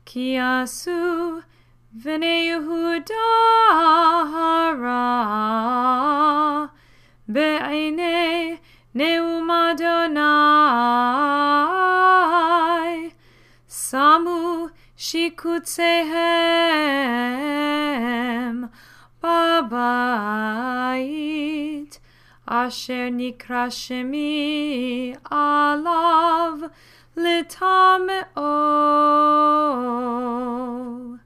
כי עשו בני יהודה הרע בעיני נאום אדוני, שמו שיקוציהם בבית אשר נקרא שמי עליו לטמאו.